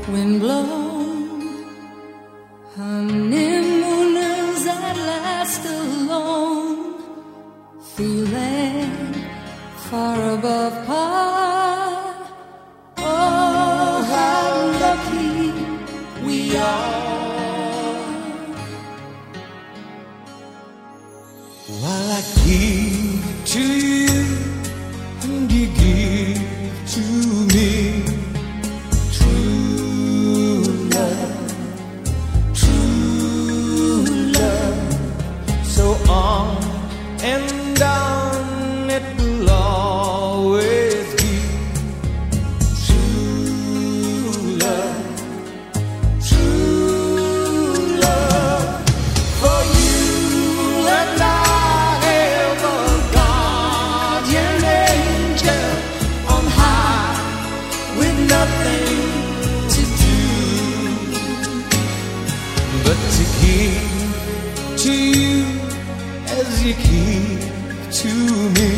wind blown, honeymooners at last alone, feeling far above par. Oh, how lucky we are. While I give to you and you give to me, true love, so on and on it will always be true love, for you and I have a guardian angel on high with nothing to do but to give to you as you give to me.